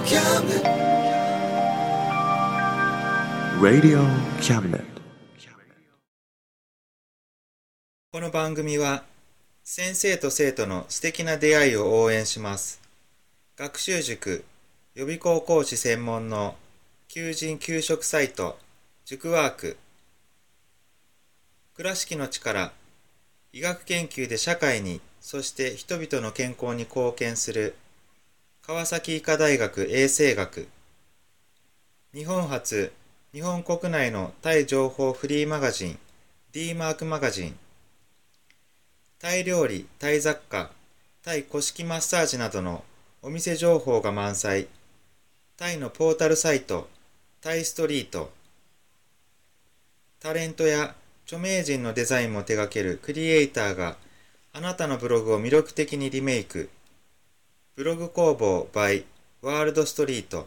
Radio Cabinet。 この番組は先生と生徒の素敵な出会いを応援します。学習塾予備校講師専門の求人・求職サイト塾ワーク。倉敷の力、医学研究で社会に、そして人々の健康に貢献する川崎医科大学衛生学。日本初、日本国内のタイ情報フリーマガジン D マークマガジン。タイ料理、タイ雑貨、タイ古式マッサージなどのお店情報が満載。タイのポータルサイト、タイストリート。タレントや著名人のデザインも手掛けるクリエイターがあなたのブログを魅力的にリメイク。ブログ工房 by ワールドストリート。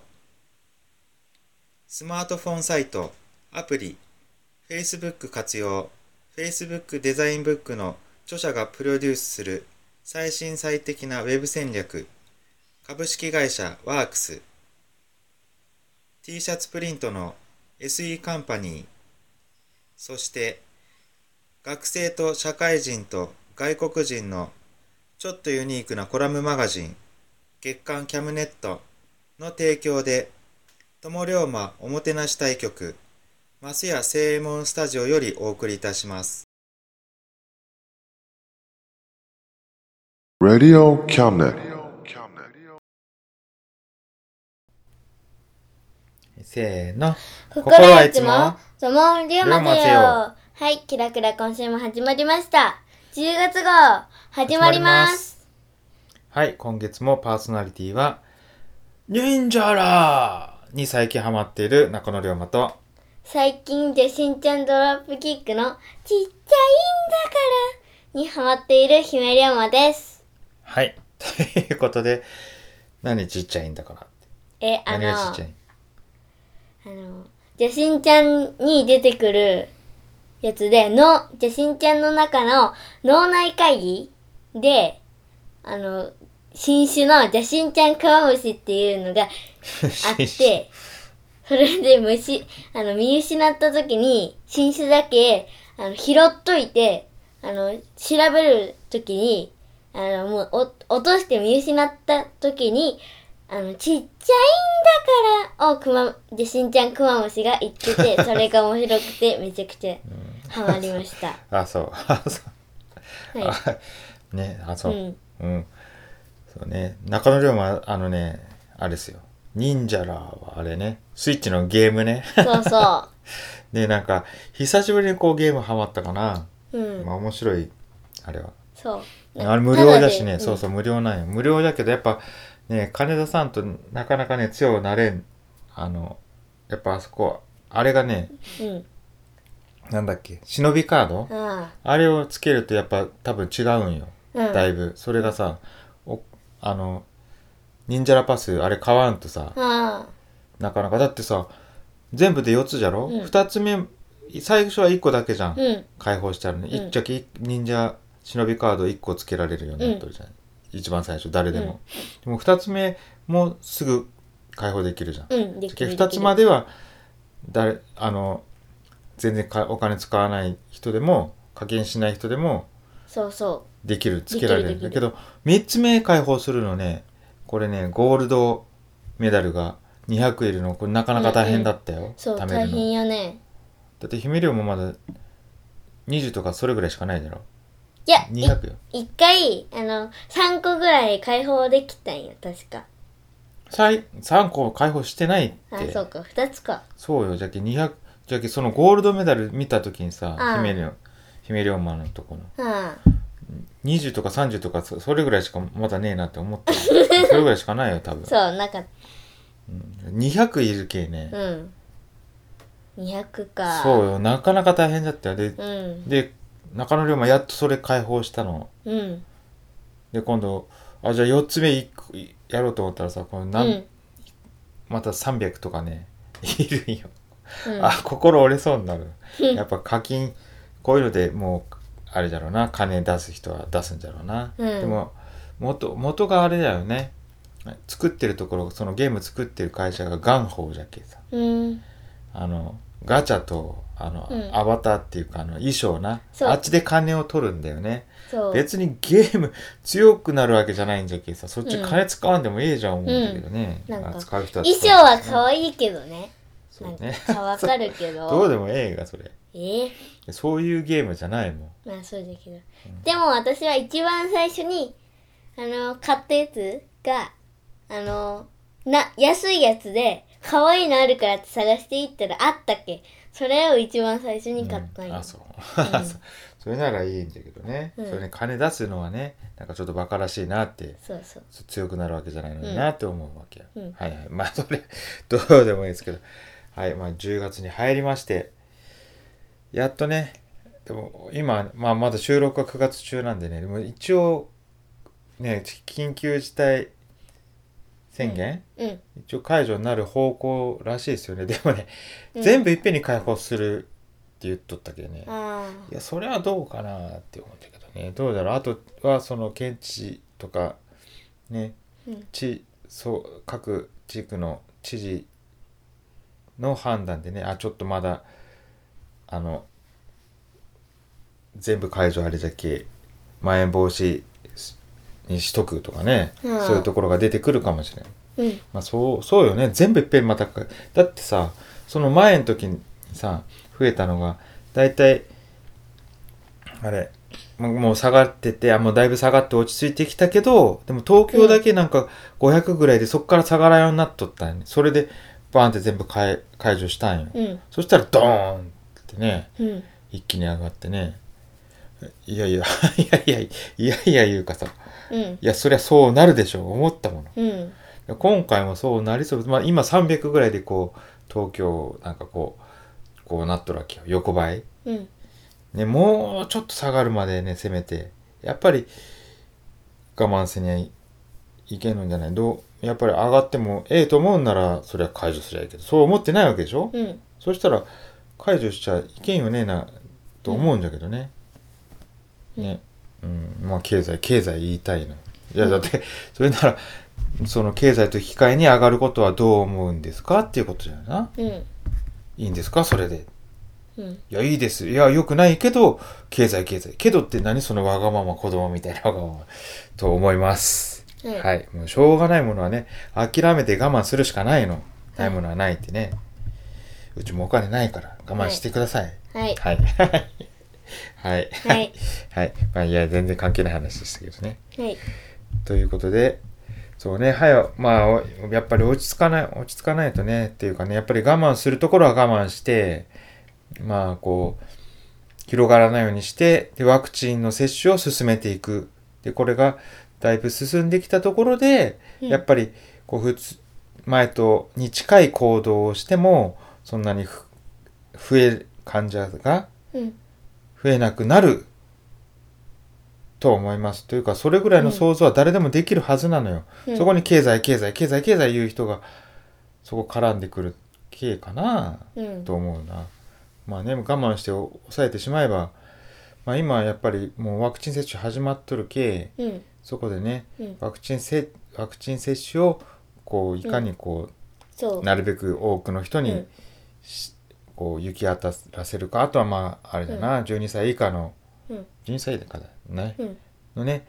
スマートフォンサイト、アプリ、Facebook 活用、Facebook デザインブックの著者がプロデュースする最新最適なウェブ戦略。株式会社ワークス。T シャツプリントの SE カンパニー。そして学生と社会人と外国人のちょっとユニークなコラムマガジン月刊キャムネットの提供で友龍馬おもてなし対局増屋正右衛門スタジオよりお送りいたします。 Radio Cabinet。 せーの。 心はいつもゾモンリュウマせよ。はい、キラキラ今週も始まりました。10月号始まります。 はい、今月もパーソナリティは忍者ラーに最近ハマっている中野龍馬と、 最近でしんちゃんドロップキックのちっちゃいんだからにハマっている姫龍馬です。 はい、ということで、何ちっちゃいんだからって。何がちっちゃい？ じゃしんちゃんに出てくるやつで、じゃしんちゃんの中の脳内会議で、新種のじゃしんちゃんクワムシっていうのがあって、それで見失った時に、新種だけ、拾っといて、調べる時に、もう、落として見失った時に、ちっちゃいんだからをじゃしんちゃんクマムシが言ってて、それが面白くてめちゃくちゃハマりました。 あ、そう。 はい。 ね、そう。そうね。中野龍馬、あれですよ。忍者らはあれね、スイッチのゲームね。 そうそう。 ね、なんか、久しぶりにこうゲームハマったかな。まあ面白い、あれは。 そう。 あれ無料だしね、そうそう、無料なんよ。無料だけど、やっぱ、ね、金田さんとなかなかね、強くなれん。やっぱあそこ、あれがね、なんだっけ、忍びカード、あれをつけるとやっぱ多分違うんよ。だいぶ。それがさ、忍者ラパス、あれ買わんとさ、なかなか、だってさ、全部で4つじゃろ、?2 つ目、最初は1個だけじゃん。解放してあるね。一着忍者忍びカード1個つけられるようになっとるじゃん。一番最初、誰でも。でも2つ目もすぐ解放できるじゃん。2つまでは、全然お金使わない人でも、課金しない人でも、できる、つけられるんだけど、3つ目解放するのね、これね、ゴールドメダルが200いるの、これなかなか大変だったよ。 そう、大変よね。 だって姫龍もまだ20とかそれぐらいしかないだろ。 いや、 200よ。 1回、3個ぐらい解放できたんよ、確か。 3個解放してないって。 あ、そうか、2つか。 そうよ、じゃけそのゴールドメダル見たときにさ、姫龍馬のとこの。20とか30とかそれぐらいしかまだねえなって思ったそれぐらいしかないよ多分。 そう、なかった。 200いるけね。 200か。 そうよ、なかなか大変だったよ。で、中野龍馬やっとそれ解放したの。で、今度、じゃあ4つ目やろうと思ったらさ、また300とかね、いるんよ。心折れそうになる。やっぱ課金、こういうのでもう、あれだろうな、金出す人は出すんだろうな。でも元があれだよね。 作ってるところ、そのゲーム作ってる会社がガンホーじゃけさ、ガチャとアバターっていうか衣装な、あっちで金を取るんだよね。別にゲーム強くなるわけじゃないんじゃけさ、そっち金使わんでもええじゃん思うんだけどね、 なんか使う人は衣装は可愛いけどね。 そうね、 なんかわかるけどどうでもええがそれ。 そういうゲームじゃないもん。 まあそうだけど、でも私は一番最初に買ったやつが安いやつで可愛いのあるからって探していったらあったっけ、それを一番最初に買ったんよ。 そう、それならいいんだけどね、それね、金出すのはね、なんかちょっとバカらしいなって、強くなるわけじゃないのになって思うわけよ。はいはい、まあそれどうでもいいですけど、はい、まあ10月に入りまして、やっとね、でも今、まだ収録は9月中なんでね、でも一応ね、緊急事態宣言、一応解除になる方向らしいですよね。でもね、全部いっぺんに解放するって言っとったけどね、いやそれはどうかなって思ったけどね、どうだろう。あとはその県知事とかね、各地区の知事の判断でね、ちょっとまだ全部解除あれじゃけまん延防止にしとくとかね、そういうところが出てくるかもしれん。まあそうよね、全部いっぺんまただってさ、その前の時にさ増えたのがだいたいあれもう下がってて、もうだいぶ下がって落ち着いてきたけど、でも東京だけなんか500ぐらいでそっから下がらんようになっとったんよね。それでバーンって全部解除したんよ。そしたらドーンってね、一気に上がってね、いや言うかさ、いやそりゃそうなるでしょ思ったもの。今回もそうなりそう。今300ぐらいでこう東京なんかこうなっとるわけよ、横ばい。ね、もうちょっと下がるまでね、せめてやっぱり我慢せにはいけんのじゃない。やっぱり上がってもと思うんならそれは解除すりゃいいけど、そう思ってないわけでしょ。そしたら解除しちゃいけんよねと思うんだけどね。まあ経済言いたいの。いやだってそれならその経済と引き換えに上がることはどう思うんですかっていうことじゃないな。いいんですかそれで。いやいいです。いや良くないけど経済けどって何そのわがまま子供みたいなわがままと思います。はい、もうしょうがないものはね、諦めて我慢するしかないの。ないものはないってね。うちもお金ないから我慢してください。はいまあいや全然関係ない話でしたけどね。ということで、そうね、まあやっぱり落ち着かないとねっていうかね、やっぱり我慢するところは我慢して、まあこう広がらないようにして、でワクチンの接種を進めていく。でこれがだいぶ進んできたところで、やっぱりこう前とに近い行動をしてもそんなに患者が増えなくなると思います。というかそれぐらいの想像は誰でもできるはずなのよ。そこに経済言う人がそこ絡んでくる系かな、と思うな。まあね、我慢して抑えてしまえば、まあ今やっぱりもうワクチン接種始まっとる系、そこでね、ワクチン接種をこういかにこう、なるべく多くの人に、こう行き渡らせるか。あとはまああれだな、12歳以下の、12歳以下だね、のね、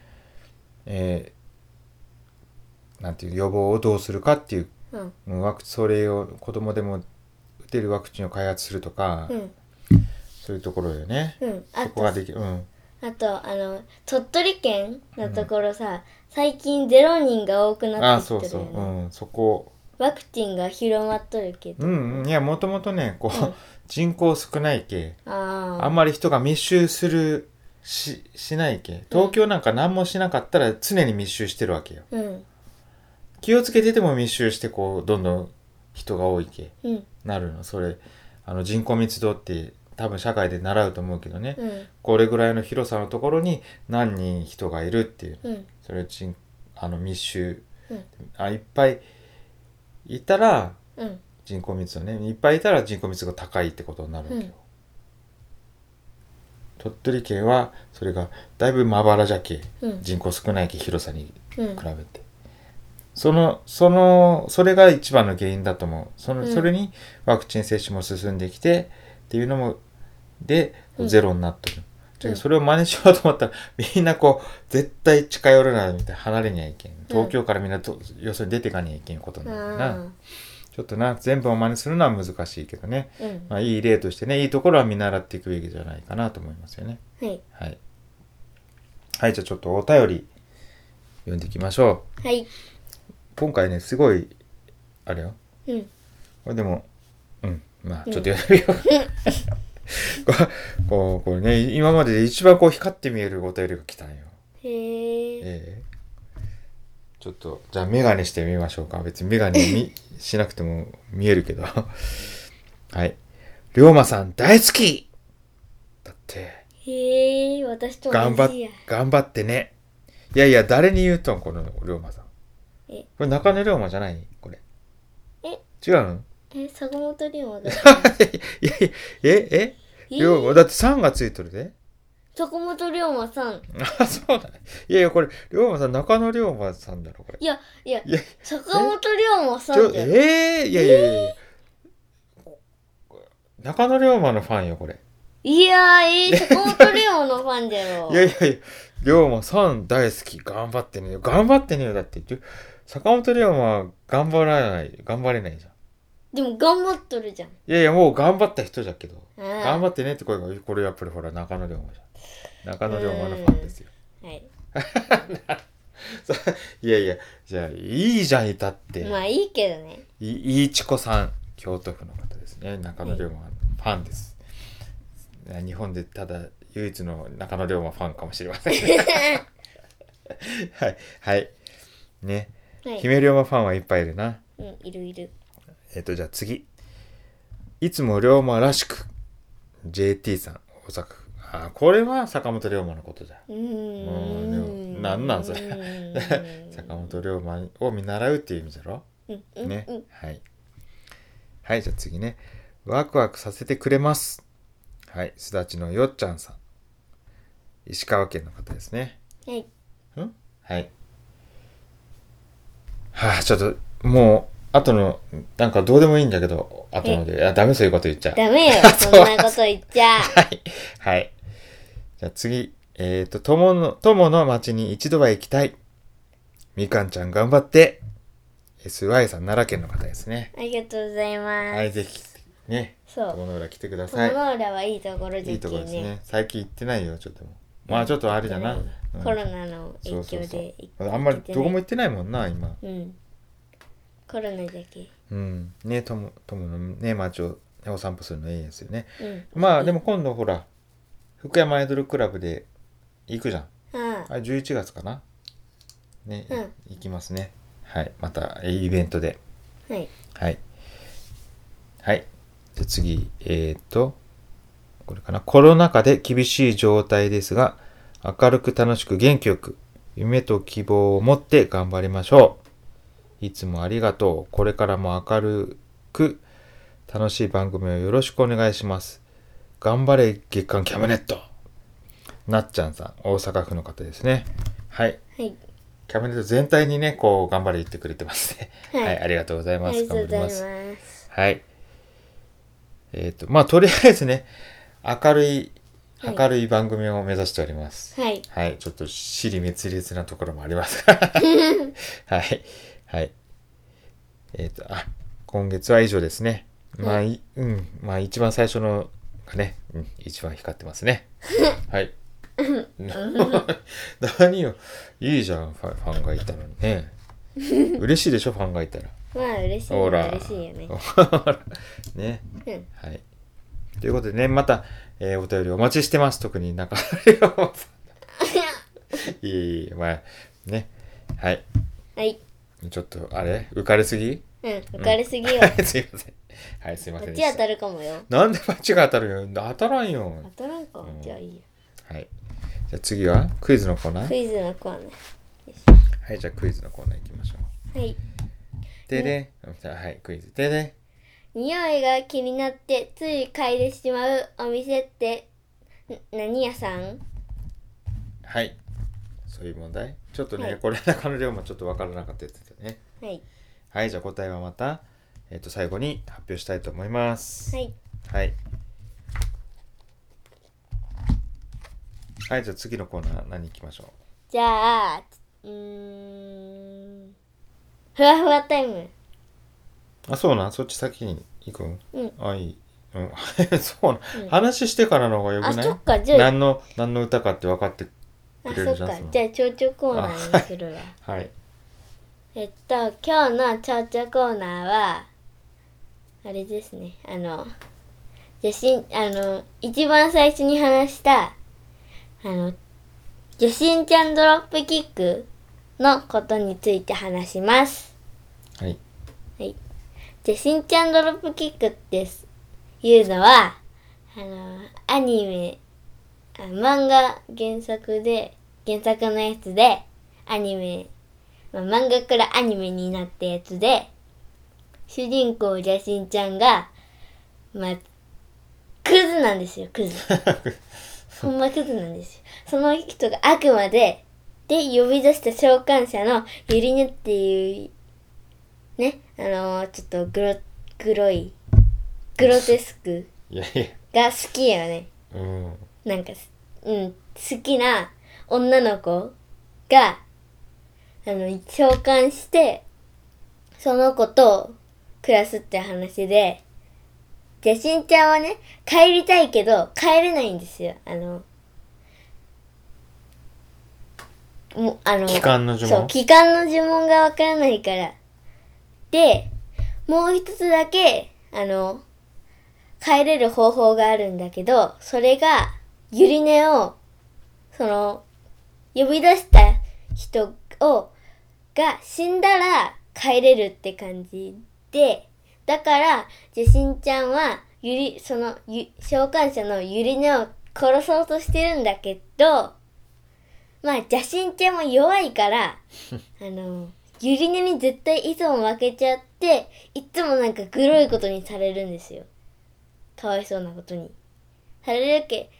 なんていう予防をどうするかっていう、それを子供でも打てるワクチンを開発するとか、そういうところよね。そこができる。 あと鳥取県のところさ、最近0人が多くなってきてるよね。 そこワクチンが広まっとるけど。 いやもともとねこう、人口少ないけ、あんまり人が密集しないけ。東京なんか何もしなかったら常に密集してるわけよ。気をつけてても密集してこうどんどん人が多いけ、なるの。それ人口密度って多分社会で習うと思うけどね、これぐらいの広さのところに何人人がいるっていう、それ密集、いっぱいいたら、人口密度ね、いっぱいいたら人口密度が高いってことになるわけよ。鳥取県はそれがだいぶまばらじゃけ、人口少ないけ広さに比べて、 それが一番の原因だと思う。それにワクチン接種も進んできてっていうのもでゼロになってる。それを真似しようと思ったらみんな絶対近寄らないみたいな、離れにはいけん。東京からみんな要するに出てかにはいけんことになるな。ちょっとな、全部を真似するのは難しいけどね。いい例としてね、いいところは見習っていくべきじゃないかなと思いますよね。はい。はい、じゃあちょっとお便り読んでいきましょう。はい。 今回ね、すごい、あれよ。これでも、まあ、ちょっと読んでみよう。これね、今までで一番光って見えるお便りが来たんよ。ちょっと、じゃあメガネしてみましょうか。別にメガネしなくても見えるけど。はい。龍馬さん大好きだって。 私と同じや。 頑張ってね。いやいや、誰に言うとんこの龍馬さん。これ中根龍馬じゃないこれ。違うの？ 坂本龍馬だ。 いや龍馬、だって3がついとるで。 坂本龍馬さん。 そうだね。いや、これ、龍馬さん、中野龍馬さんだろ、これ。 いや、坂本龍馬さんだよ。 いや。中野龍馬のファンよ、これ。 いや坂本龍馬のファンだよ。 いや、龍馬さん大好き。頑張ってねよ。だって。坂本龍馬は頑張れないじゃん。 でも頑張っとるじゃん。いや、もう頑張った人じゃけど。頑張ってねって声が、これやっぱりほら、中野龍馬じゃん。中野龍馬のファンですよ。 はい。 いや、じゃあ、いいじゃん、いたって。 まあいいけどね。 いちこさん、京都府の方ですね。中野龍馬のファンです。日本でただ唯一の中野龍馬ファンかもしれません。はい。ね。姫龍馬ファンはいっぱいいるな。 いる。 じゃあ次。いつも龍馬らしく。JT さん、大阪府。これは坂本龍馬のことだ。なんなんそれ。坂本龍馬を見習うっていう意味だろ。ね。はい、じゃあ次ね。ワクワクさせてくれます。はい、すだちのよっちゃんさん。石川県の方ですね。はい。ちょっと、もう、後の、なんかどうでもいいんだけど、後ので。ダメそういうこと言っちゃう。 ダメよ、そんなこと言っちゃう。 はい。じゃあ次、友の町に一度は行きたい。みかんちゃん頑張って。SY さん、奈良県の方ですね。 ありがとうございます。 はい、ぜひ、ね。友の浦来てください。 友の浦はいいところですね。 いいところですね。最近行ってないよ、ちょっと。まあちょっとあれじゃな。 コロナの影響であんまりどこも行ってないもんな、今。 コロナだけ。 ね、友のね、町をお散歩するのいいですよね。まあでも今度ほら、福山アイドルクラブで行くじゃん。11月かな。ね、行きますね。はい、またイベントで。はい。じゃ次、これかな。コロナ禍で厳しい状態ですが、明るく楽しく元気よく、夢と希望を持って頑張りましょう。いつもありがとう。これからも明るく楽しい番組をよろしくお願いします。頑張れ月刊キャムネット。なっちゃんさん、大阪府の方ですね。はい。キャムネット全体にね、頑張れ言ってくれてますね。はい、ありがとうございます。頑張ります。はい。まあ、とりあえずね、明るい番組を目指しております。はい。ちょっと尻滅裂なところもありますが。はい。今月は以上ですね。まあ、一番最初のがね、一番光ってますね。はい。何よ。いいじゃん、ファンがいたのにね。嬉しいでしょ、ファンがいたら。 まあ、嬉しいよね。 ね。はい。ということでね、また、お便りお待ちしてます。特に中根龍馬さん。いい、まあ、ね。はい。ちょっと、あれ浮かれすぎ？ 浮かれすぎよ。 すいません。はい、すいませんでした。バチ当たるかもよ。 なんでバチが当たるよ。当たらんよ。 当たらんか。じゃあいいよ。 はい。じゃあ次はクイズのコーナー？ クイズのコーナー。 はい、じゃあクイズのコーナー行きましょう。はい。でで、はい、クイズ。でで。 匂いが気になってつい嗅いでしまうお店って何屋さん？ はい。 そういう問題。ちょっとね、 はいこれ中の量もちょっと分からなかったやつだね。 はい。 はい、じゃあ答えはまた、最後に発表したいと思います。 はい。 はい。はい、じゃあ次のコーナー何行きましょじゃあ、ふわふわタイム。 う。あ、そうなん、そっち先に行くん。 うん。 あ、いい。うん、そうなん、 うん話してからの方がよくない？ あ、そっか、じゃあ、 何の歌かって分かってくあ、 れるじゃん。 そっか。じゃあ、ちょうちょコーナーにするわ。 はい。 今日のちょうちょコーナーは、あれですね。一番最初に話した、ジェシンちゃんドロップキックのことについて話します。 はい。 はい。ジェシンちゃんドロップキックっていうのは、アニメ、漫画原作のやつで、アニメ、漫画からアニメになったやつで、主人公ジャシンちゃんが、クズなんですよ、クズ。ほんまクズなんですよ。その人が悪魔で呼び出した召喚者のユリネっていう、ね、ちょっとグロテスクいやいや。 が好きよね。 うん。 なんか、好きな女の子が、召喚して、その子と暮らすって話で、ジャシンちゃんはね、帰りたいけど、帰れないんですよ。 帰還の呪文？ そう、帰還の呪文がわからないから。で、もう一つだけ、帰れる方法があるんだけど、それが、ユリネを、呼び出した人が死んだら帰れるって感じで、だから、ジェシンちゃんは、召喚者のユリネを殺そうとしてるんだけど、ジャシンちゃんも弱いから、ユリネに絶対いつも負けちゃって、いつもなんかグロいことにされるんですよ。かわいそうなことに。され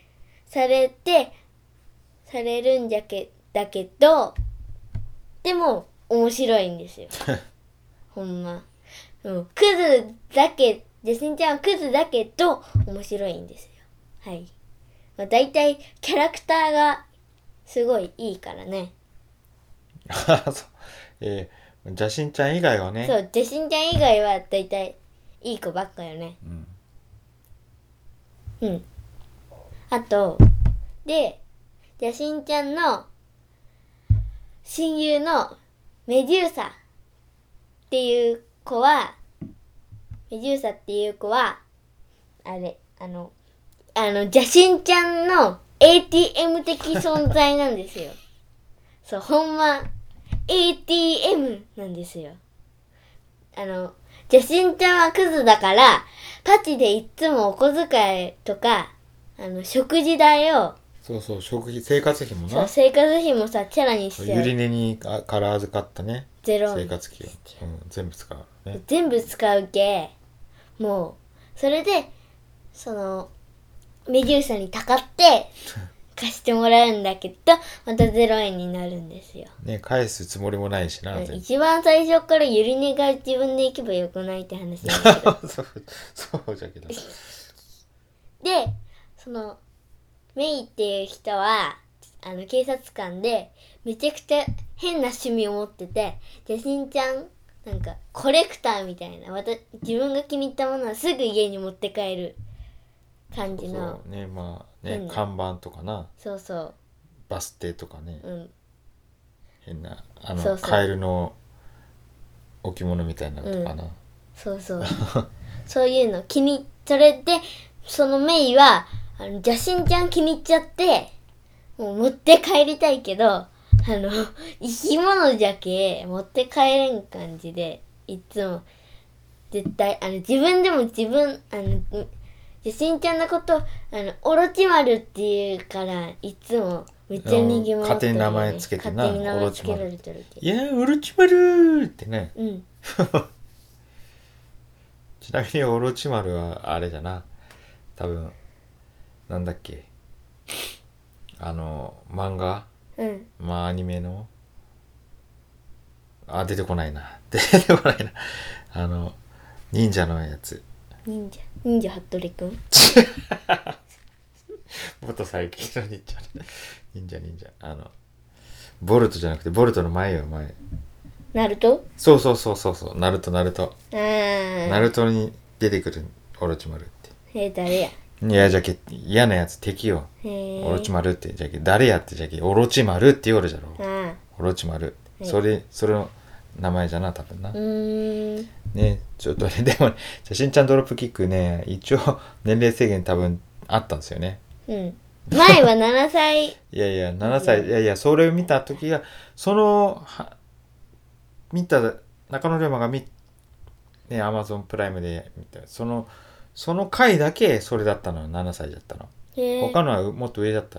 るんだけど、でも、面白いんですよ。ほんま。ジェシンちゃんはクズだけど、面白いんですよ。はい。だいたいキャラクターがすごいいいからね。 そう。ジャシンちゃん以外はね。 そう、ジェシンちゃん以外はだいたいいい子ばっかよね。うん。あと、で、ジャシンちゃんの親友のメデューサっていう子は、ジャシンちゃんの ATM 的存在なんですよ。そう、ほんま、ATM なんですよ。ジャシンちゃんはクズだから、パチでいつもお小遣いとか、食事代を、 そう、生活費もな。 そう、生活費もさ、チャラにしちゃう。 ユリネから預かったね。 ゼロ。 生活費を。全部使う。ね。 全部使うけ、もう、それで、メデューサにたかって、貸してもらうんだけど、また0円になるんですよ。 ね、返すつもりもないしな。 一番最初からユリネが自分で行けばよくないって話なんだけど。 そうじゃけど。 で、メイっていう人は、警察官で、めちゃくちゃ変な趣味を持ってて、ジャシンちゃん、なんか、コレクターみたいな、自分が気に入ったものはすぐ家に持って帰る感じの。 そうね、看板とかな。 そうそう。 バス停とかね。変な、 そうカエルの置物みたいなのとかな。 そう。そういうのそれで、そのメイは、ジャシンちゃん気に入っちゃって、もう持って帰りたいけど、生き物じゃけ、持って帰れん感じで、いつも、絶対、自分でもジャシンちゃんのこと、オロチマルっていうから、いつも、めっちゃ人気者、 勝手に名前つけてな。 勝手に名前つけられてるけど。 いやー、オロチマルーってね。ちなみにオロチマルは、あれだな。多分、なんだっけ。漫画うんまあアニメの出てこないな出てこないな忍者のやつ忍者服部くんもっと最近の忍者ボルトじゃなくてボルトの前よ前ナルトそうナルトナルトに出てくるオロチマルって誰やいやじゃけ嫌なやつ敵よオロチマルってじゃけ誰やってじゃけオロチマルって言おるじゃろオロチマルそれの名前じゃな多分なねちょっとねでもねしんちゃんドロップキックね一応年齢制限多分あったんですよねうん前は7歳いや7歳いやそれを見た時が見た中野龍馬がねアマゾンプライムで見たその回だけそれだったの7歳だったの他のはもっと上だった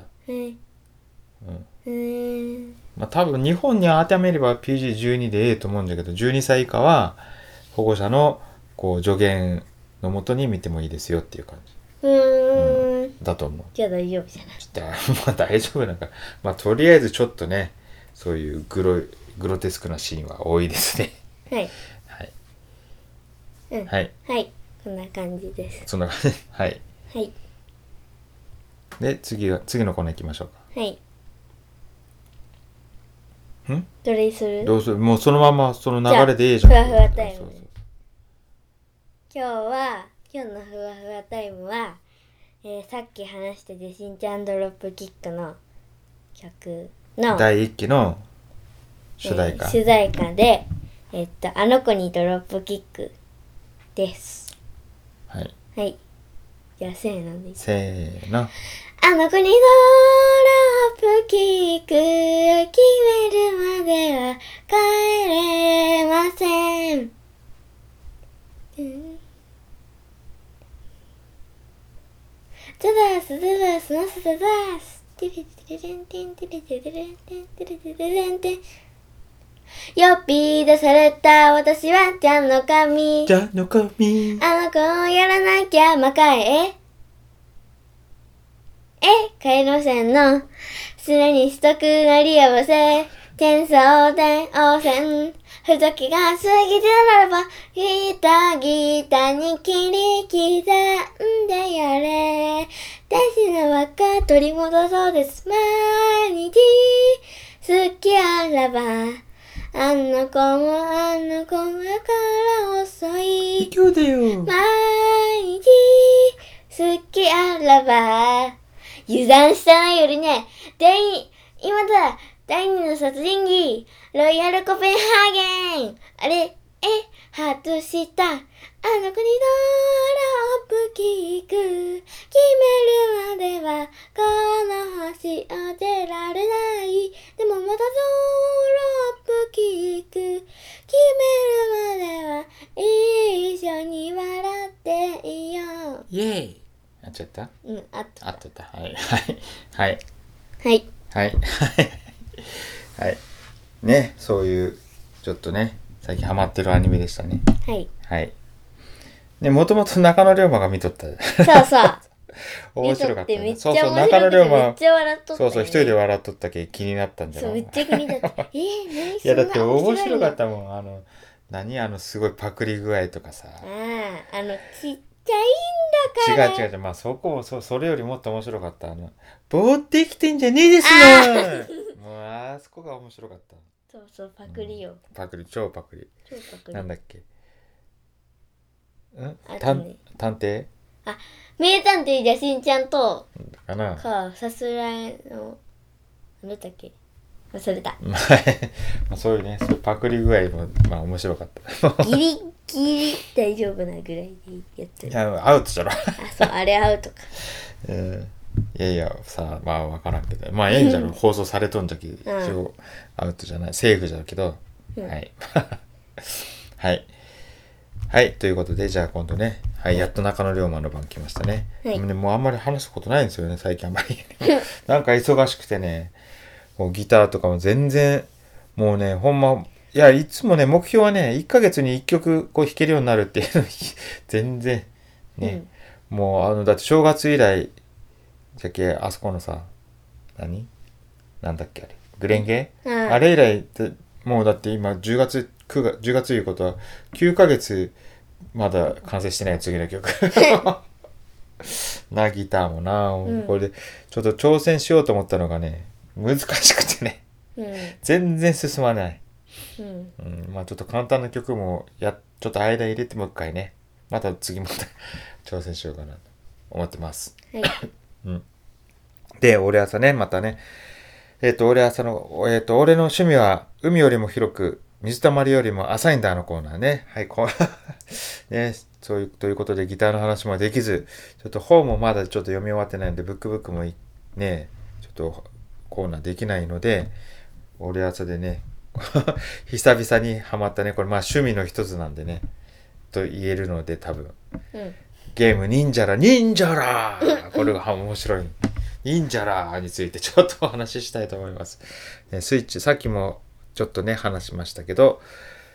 まあ多分日本に当てはめれば PG12 でと思うんだけど12歳以下は保護者のこう助言のもとに見てもいいですよっていう感じだと思うじゃあ大丈夫じゃないまあ大丈夫なんかまあとりあえずちょっとねそういうグロテスクなシーンは多いですねはいはいこんな感じですそんな感じはいで次のコーナー行きましょうかはいどれにするどうするもうそのままその流れでいいじゃんふわふわタイム今日のふわふわタイムは、さっき話したでしんちゃんドロップキックの曲の第1期の主題歌、 主題歌であの子にドロップキックですはいじゃあせーのでせーのあの子にドロップキック決めるまでは帰れません、ザダスナスダダステレテレレンテンテレテレレンテンテレテレレンテン呼び出された私はジャンの神あの子をやらなきゃ魔界へ帰りませんのすでにしとくなり合わせ転送で汚染ふざけが過ぎてならばギターに切り刻んでやれ大事な輪っか取り戻そうです毎日好きあらばあの子もから遅い今日だよ毎日好きあらば油断したな夜ね今だ第二の殺人鬼ロイヤルコペンハーゲンあれ外したあの子にドロップキック決めるまではこの星を出られないでもまたドロップキック決めるまでは一緒に笑っていようイエーイやっちゃったあったはいねそういうちょっとね最近ハマってるアニメでしたねはいねもともと中野龍馬が見とったそう面白かっためっちゃ面白中野龍馬めっちゃ笑っとったよね一人で笑っとったけ気になったんじゃないめっちゃ気になった何いやだって面白かったもん何すごいパクリ具合とかさちっちゃいんだから違うまあそれよりもっと面白かった棒ってきてんじゃねえですのもうあそこが面白かったそうパクリよ、 超パクリなんだっけ探偵名探偵じゃしんちゃんとかなさすらいの何だっけ忘れたまあそういうねそういうパクリ具合もまあ面白かったギリギリ大丈夫なぐらいでやってるいやアウトじゃろそうあれアウトかいやさまあ分からんけどまあええんじゃろ放送されとんじゃけ一応アウトじゃないセーフじゃけどはいはいということでじゃあ今度ねやっと中野龍馬の番来ましたねもうあんまり話すことないんですよね最近あんまりなんか忙しくてねもうギターとかも全然もうねほんまいやいつもね目標はね1ヶ月に1曲こう弾けるようになるっていうの全然ね、もうだって正月以来じゃけあそこのさなんだっけあれグレンゲ、 うんあれ以来ってもうだって今10月10月いうことは9ヶ月まだ完成してない次の曲なギターもな、これでちょっと挑戦しようと思ったのがね難しくてね全然進まない、まあちょっと簡単な曲もちょっと間入れてもう一回ねまた次また挑戦しようかなと思ってます、で俺朝ねまたね俺朝の俺の趣味は海よりも広く水たまりよりも浅いんだのコーナーね。はい、ね、ということでギターの話もできず、ちょっと本もまだちょっと読み終わってないので、ブックブックもね、ちょっとコーナーできないので、俺朝でね、久々にハマったね、これまあ趣味の一つなんでね、と言えるので多分。ゲーム忍者らこれが面白い。忍者らについてちょっとお話ししたいと思います。スイッチ、さっきもちょっとね、話しましたけど、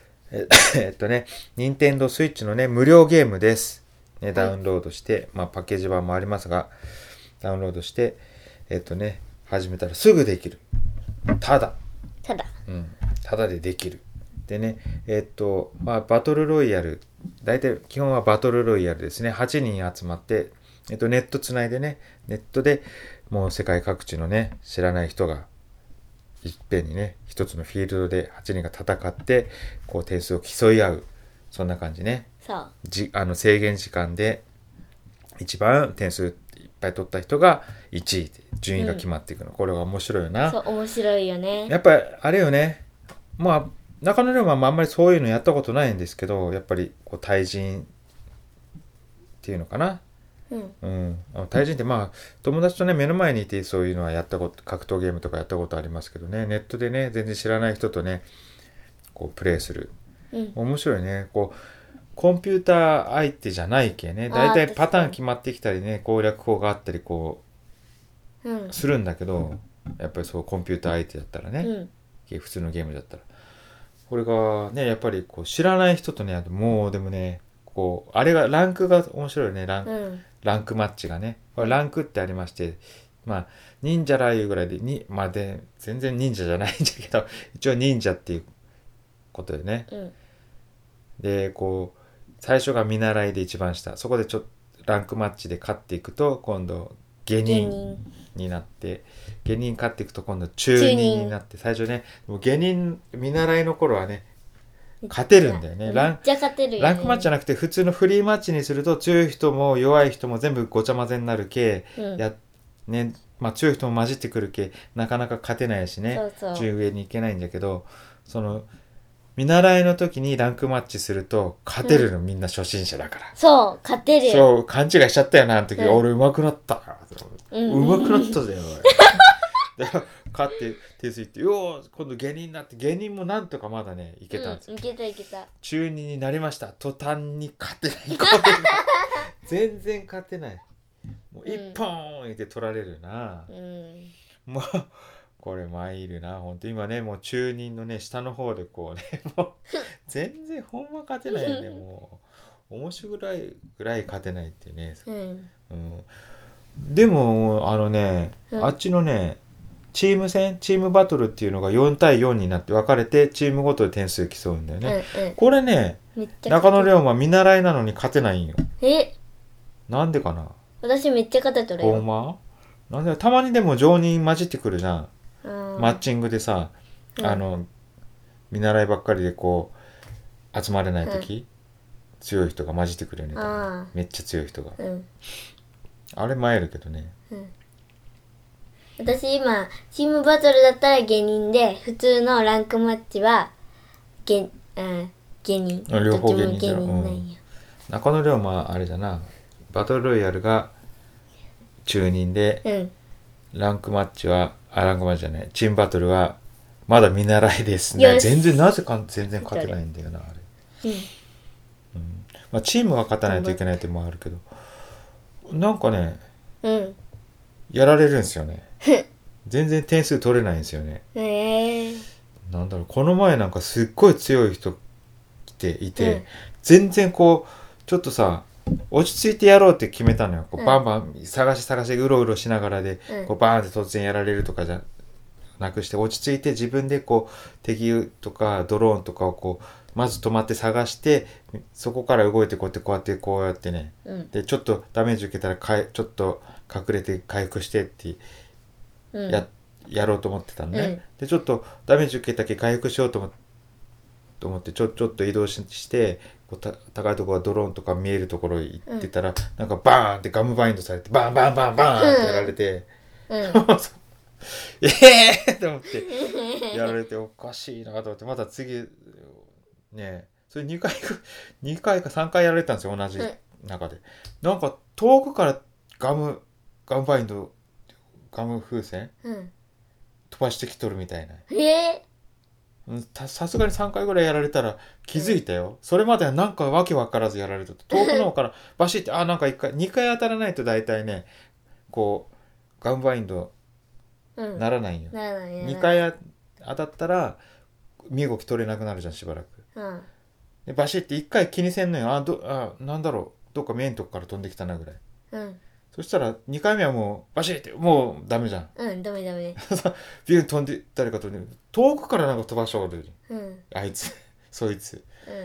任天堂スイッチのね、無料ゲームです。ね、ダウンロードして、まあパッケージ版もありますが、ダウンロードして、始めたらすぐできる。ただでできる。でね、まあバトルロイヤル、大体基本はバトルロイヤルですね。8人集まって、ネットつないでね、ネットでもう世界各地のね、知らない人がいっぺんにね、一つのフィールドで8人が戦って、こう点数を競い合う。そんな感じね。制限時間で一番点数いっぱい取った人が1位で順位が決まっていくの。これが面白いよな。 そう、面白いよね。 やっぱりあれよね。まあ、中野龍馬もあんまりそういうのやったことないんですけど、やっぱりこう対人っていうのかな。対人ってまあ友達とね目の前にいてそういうのは格闘ゲームとかやったことありますけどね、ネットでね全然知らない人とねこうプレイする、面白いね。こうコンピューター相手じゃないけね、だいたいパターン決まってきたりね攻略法があったりこう、するんだけど、やっぱりそうコンピューター相手だったらね、普通のゲームだったらこれがねやっぱりこう知らない人とねもうでもねこうあれがランクが面白いよね。ランクマッチがね、これランクってありまして、まあ忍者らいうぐらいでまあで全然忍者じゃないんだけど一応忍者っていうことでね、でこう最初が見習いで一番下、そこでちょっとランクマッチで勝っていくと今度下人になって、下人勝っていくと今度中人になって、最初ね下人見習いの頃はね勝てるんだよね。 めっちゃ勝てるよね。 ランクマッチじゃなくて普通のフリーマッチにすると強い人も弱い人も全部ごちゃ混ぜになる系、まあ強い人も混じってくる系なかなか勝てないしね、中上に行けないんだけど、その見習いの時にランクマッチすると勝てるの、みんな初心者だから。 そう、勝てるよ。 そう、勘違いしちゃったよな、あの時。俺上手くなった。上手くなったぜよ。勝って点数いって、よー今度芸人になって、芸人もなんとかまだねいけたんですよ。 いけた。 中2になりました。途端に勝てない。全然勝てない。もう一本って取られるな。もうこれ参るな本当。今ねもう中2のね下の方でこうねもう全然ほんま勝てないよね。もう面白いぐらい勝てないっていうね。でもあっちのねチームバトルっていうのが4対4になって分かれてチームごとで点数競うんだよね、これね中野龍馬見習いなのに勝てないんよ。なんでかな。 私めっちゃ勝てとるよ。 ほんまなんで。たまにでも常人混じってくるじゃん、マッチングでさ、見習いばっかりでこう集まれない時、強い人が混じってくるよね。めっちゃ強い人が、あれ参るけどね、 私今チームバトルだったら芸人で、普通のランクマッチは芸人。 両方芸人じゃん。 なんや。 中野龍馬あれだな、バトルロイヤルが中人で、ランクマッチはランクマッチじゃない、チームバトルはまだ見習いですね。全然なぜか全然勝てないんだよなあれ。まあ、チームが勝たないといけないってもあるけど、なんかね、やられるんですよね。全然点数取れないんですよね。なんだろう、この前なんかすっごい強い人いて、全然こうちょっとさ落ち着いてやろうって決めたのよ。こうバンバン探しうろうろしながらで、こうバーンって突然やられるとかじゃなくして落ち着いて自分でこう敵とかドローンとかをこうまず止まって探してそこから動いてこうやってね、でちょっとダメージ受けたらちょっと隠れて回復してってやろうと思ってたのね、でちょっとダメージ受けたけ回復しようと思ってちょっと移動してこう高いところはドローンとか見えるところ行ってたら、なんかバーンってガムバインドされてバンバンバンバーンってやられて、って思ってやられておかしいなと思って、また次ねそれ2回か3回やられたんですよ、同じ中で。なんか遠くからガムバインドガム風船、飛ばしてきとるみたいな。さすがに3回ぐらいやられたら気づいたよ、それまではなんかわけわからずやられてた。遠くの方からバシッてなんか2回当たらないと大体ねこうガムバインドならないんよ、2回当たったら身動き取れなくなるじゃんしばらく、でバシッて1回気にせんのよ。なんだろうどっか見えんとこから飛んできたなぐらい、そしたら2回目はもうバシッてもうダメじゃん。 ダメビューン飛んで誰か飛んで遠くからなんか飛ばしおる、あいつそいつ、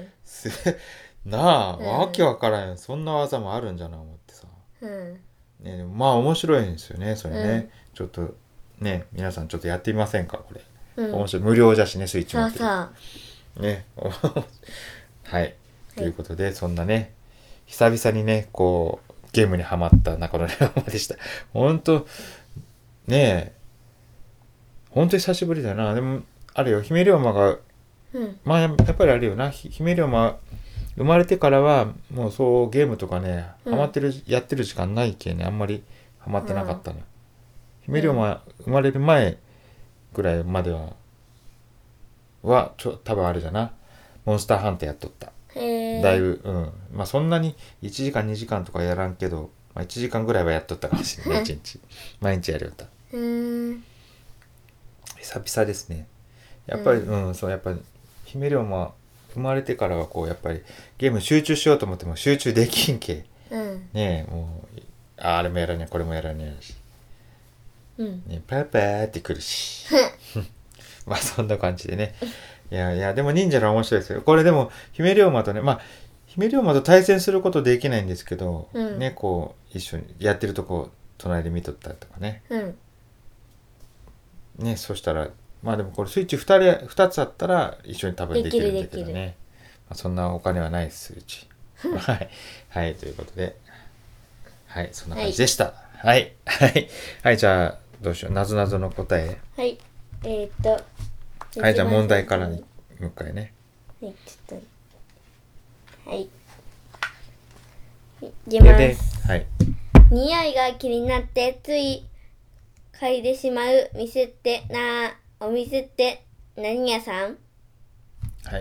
なあ、わけわからん、そんな技もあるんじゃな思ってさ、ね、まあ面白いんですよねそれね、ちょっとね皆さんちょっとやってみませんかこれ、面白い、無料じゃしねスイッチ持ってるねはい、ということでそんなね久々にねこうゲームにハマった中野山でした。ほんとねえほんと久しぶりだな。でもあれよ姫龍馬が、まあやっぱりあれよな、姫龍馬生まれてからはもうそうゲームとかねハマってる、やってる時間ないけねあんまりハマってなかったの、姫龍馬生まれる前ぐらいまでは多分あれだな、モンスターハンターやっとった。だいぶまあそんなに1時間2時間とかやらんけど、まあ、1時間ぐらいはやっとったかもしれない1日毎日やるよった。久々ですねやっぱり、そうやっぱり姫龍馬生まれてからはこうやっぱりゲーム集中しようと思っても集中できんけ、ねえもうあれもやらねえこれもやらねえし、ね、パーパーってくるしまあそんな感じでねいやでも忍者の面白いですよこれ。でも姫龍馬とね、まあ姫龍馬と対戦することできないんですけど、ねこう一緒にやってるとこ隣で見とったりとかね、ねそしたらまあでもこれスイッチ2つあったら一緒に多分できるんだけどね、まあ、そんなお金はないですうちはいということではいそんな感じでした。はいじゃあどうしよう、なぞなぞの答え。はいじゃあ問題からにもう一回ね。 いきます。匂いが気になってつい嗅いでしまうお店って何屋さん？ はい。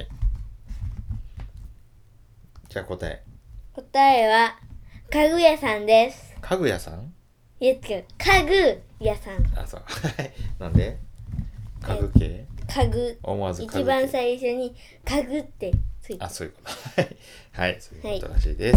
じゃあ答えは家具屋さんです。 家具屋さん？ いや違う、家具屋さん。 あそうなんで家具系？ 家具。 思わず家具系。 一番最初に家具ってついてる。 そういうことはいそういうことらしいです。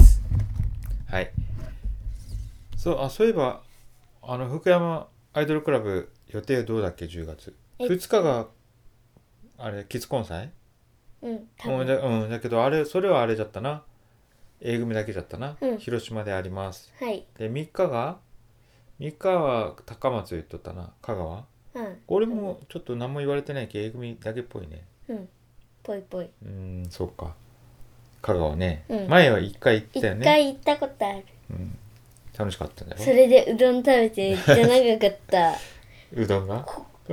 そういえば福山アイドルクラブ予定どうだっけ10月2日があれキッズコンサイ？だけどそれはあれだったな、A組だけだったな、広島であります。で3日は高松言っとったな、香川。これもちょっと何も言われてないけど A組だけっぽいね。 ぽいそうか香川ね、前は1回行ったよね。 1回行ったことある。 楽しかったんだよ。 それでうどん食べてめっちゃ長かったうどんが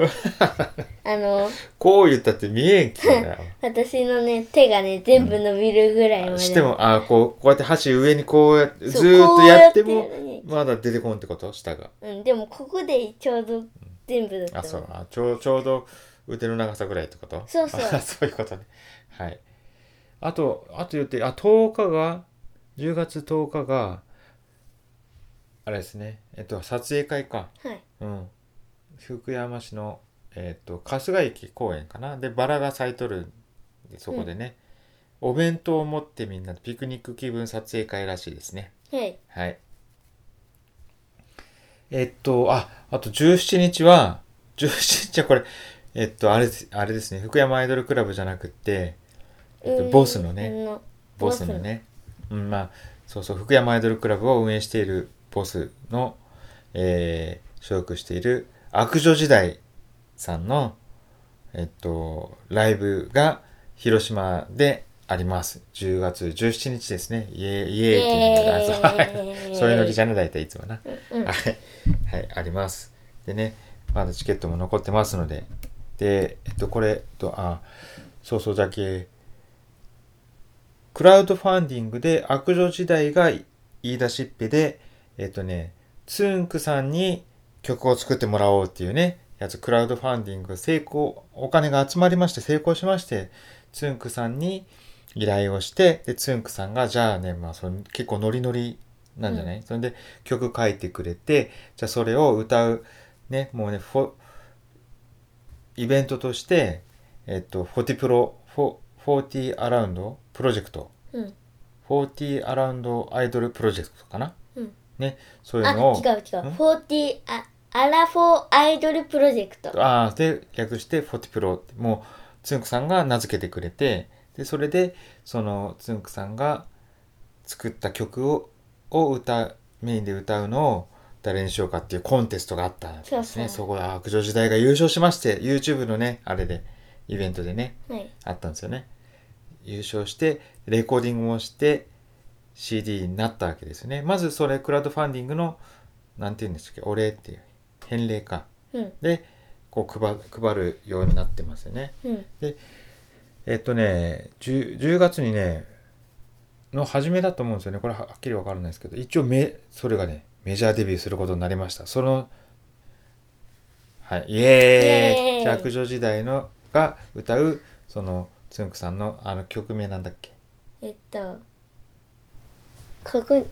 こう言ったって見えんけどな私のね手がね全部伸びるぐらいまで、 してもこうやって箸上にこうやってずーっとやってもまだ出てこんってこと下が。 でもここでちょうど全部だった。 ちょうど腕の長さぐらいってこと？そういうことね。あと言って10日が10月10日があれですね撮影会か。福山市の春日駅公園かなでバラが咲いとるでそこでね、お弁当を持ってみんなでピクニック気分撮影会らしいですね。あと17日は 17日はこれ、あれですね、福山アイドルクラブじゃなくって、ボスのね、ボスのね、まあ、そうそう、福山アイドルクラブを運営しているボスの、所属している悪女時代さんの、ライブが広島であります。10月17日ですね。イエーイっていうのが、そういうノリじゃね、大体いつもな。はい、あります。でね、まだチケットも残ってますので、で、これ、そうじゃけ、クラウドファンディングで悪女時代が言い出しっぺで、つんくさんに曲を作ってもらおうっていうね、やつ、クラウドファンディング成功、お金が集まりまして成功しまして、つんくさんに依頼をして、で、つんくさんが、じゃあね、まあ、結構ノリノリなんじゃない、それで曲書いてくれて、じゃあそれを歌う、ね、もうね、イベントとして、40アラウンドプロジェクト、40アラウンドアイドルプロジェクトかな、ね、そういうのを、 違う40アラフォーアイドルプロジェクト。 で、略して40プロって、もう、つんくさんが名付けてくれて、で、それで、その、つんくさんが作った曲をメインで歌うのを誰にしようかっていうコンテストがあったんですね。そこで悪女時代が優勝しまして、YouTube のね、あれで、イベントでね、あったんですよね。優勝して、レコーディングもして、CD になったわけですね。まずそれ、クラウドファンディングの、なんて言うんですか、お礼っていう、返礼か。で、こう配るようになってますよね。で、10月にね、の初めだと思うんですよね。これはっきりわからないですけど、一応それがね、メジャーデビューすることになりました。はい、イエーイ、悪女時代のが歌う、その、つんくさんの曲名なんだっけ？ ここ、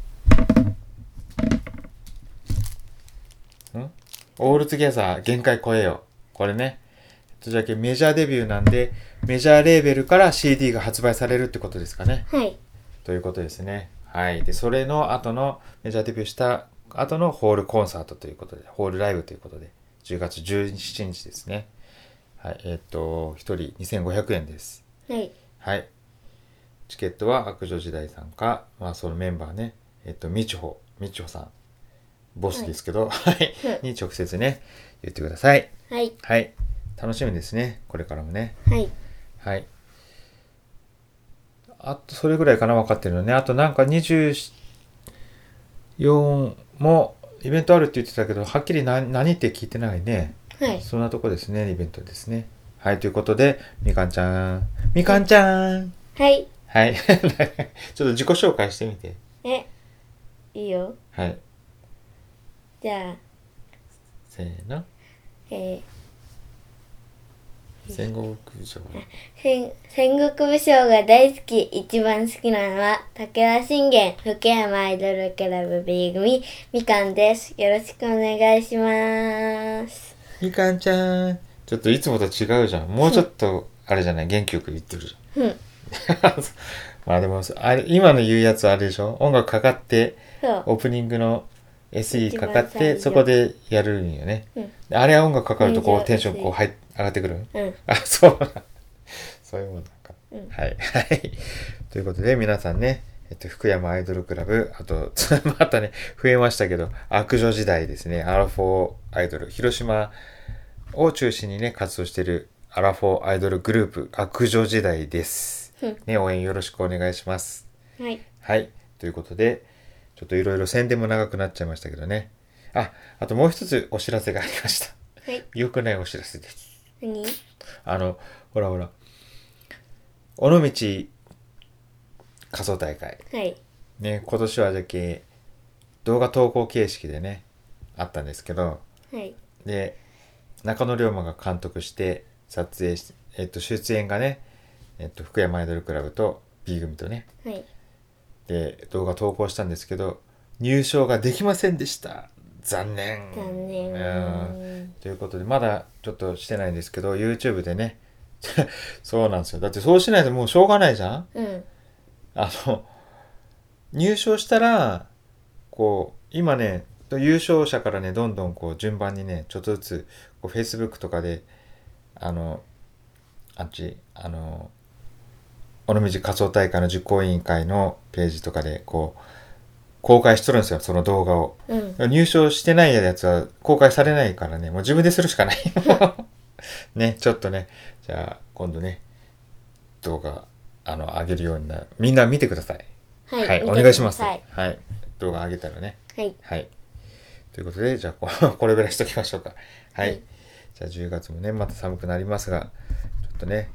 オールツギャザー限界超えよ。これね。じゃけメジャーデビューなんで、メジャーレーベルから CD が発売されるってことですかね。 はい。 ということですね。はい。で、それの後の、メジャーデビューした後のホールコンサートということで、ホールライブということで、10月17日ですね。はい。1人2500円です。 はい。 はい。チケットは悪女時代さんか、まあそのメンバーね、みちほさん、ボスですけど、はい。に直接ね、言ってください。 はい。 はい。楽しみですね。これからもね。 はい。 はい。あと、それぐらいかな、分かってるのね。あとなんか24もイベントあるって言ってたけど、はっきり何って聞いてないね。 はい。 そんなとこですね、イベントですね。はい、ということで、みかんちゃん。みかんちゃん。 はい。 はい。ちょっと自己紹介してみて。 いいよ。 はい。 じゃあ、 せーの。戦国武将。 戦国武将が大好き、一番好きなのは、武田信玄、福山アイドルクラブ B 組、みかんです。よろしくお願いします。 みかんちゃん。ちょっといつもと違うじゃん。もうちょっと、あれじゃない、元気よく言ってるじゃん。まあでも、今の言うやつあれでしょ、音楽かかって、オープニングの SE かかって、そこでやるんよね。あれは音楽かかるとこうテンションこう上がってくる。そう。そういうもんなんか。はい。はい。ということで、皆さんね、福山アイドルクラブ、あと、またね、増えましたけど、悪女時代ですね、アラフォーアイドル、広島を中心にね、活動しているアラフォーアイドルグループ、悪女時代です。ね、応援よろしくお願いします。 はい。 はい。ということで、ちょっといろいろ宣伝も長くなっちゃいましたけどね。あともう一つお知らせがありました。 はい。 良くないお知らせです。 何？ ほら。尾道仮装大会。 はい。 ね、今年は動画投稿形式でね、あったんですけど、 はい。 で、中野龍馬が監督して撮影して、出演がね、福山アイドルクラブと B 組とね、 はい。 で、動画投稿したんですけど、入賞ができませんでした。残念。ということで、まだちょっとしてないんですけど、YouTube でね、そうなんですよ。だってそうしないともうしょうがないじゃん？入賞したら、こう、今ね、 優勝者からね、どんどんこう順番にね、ちょっとずつこう Facebook とかで尾道仮装大会の実行委員会のページとかでこう公開しとるんですよ、その動画を。入賞してないやつは公開されないからね、もう自分でするしかないね、ちょっとね、じゃあ今度ね、動画上げるようにみんな見てください。はい、お願いします。はい、動画上げたらね。はい。ということで、じゃあこれぐらいしときましょうか。はい。じゃあ10月もね、また寒くなりますが、ちょっとね、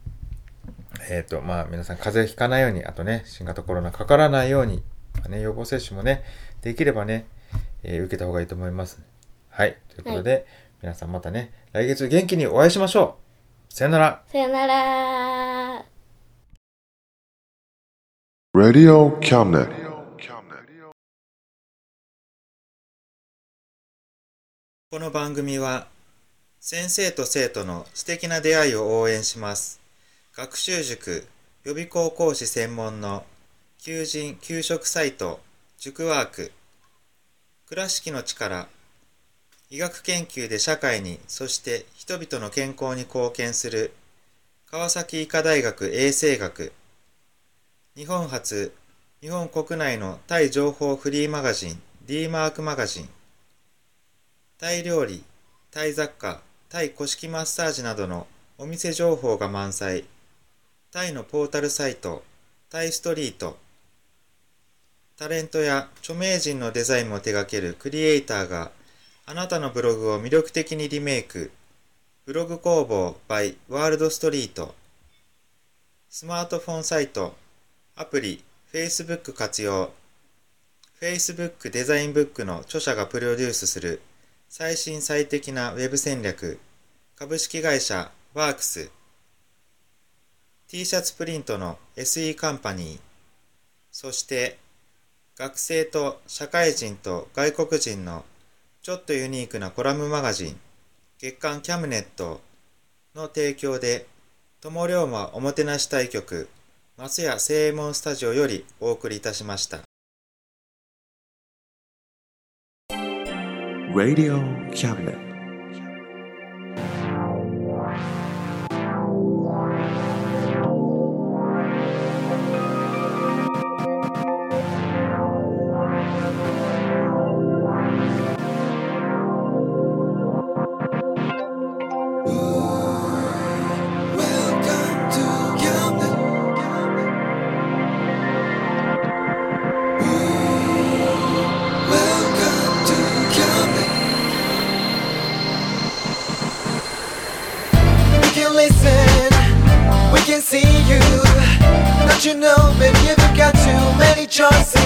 皆さん風邪ひかないように、あとね、新型コロナかからないように、予防接種もね、できればね、受けた方がいいと思います。はい。ということで、皆さんまたね、来月元気にお会いしましょう。さよなら。 さよなら。 Radio Cabinet. この番組は先生と生徒の素敵な出会いを応援します。学習塾予備校講師専門の求職サイト塾ワーク、倉敷の力、医学研究で社会に、そして人々の健康に貢献する川崎医科大学衛生学、日本初、日本国内のタイ情報フリーマガジン D マークマガジン、タイ料理、タイ雑貨、タイ古式マッサージなどのお店情報が満載、タイのポータルサイト、タイストリート、タレントや著名人のデザインも手掛けるクリエイターがあなたのブログを魅力的にリメイク、ブログ工房 by ワールドストリート、スマートフォンサイト、アプリ、Facebook 活用、Facebook デザインブックの著者がプロデュースする最新最適なウェブ戦略、株式会社ワークス、T シャツプリントの SE カンパニー、そして学生と社会人と外国人のちょっとユニークなコラムマガジン、月刊キャムネットの提供で、友龍馬おもてなし対局、増屋正右衛門スタジオよりお送りいたしました。 Radio Cabinet. See you, don't you know, baby, you've got too many choices.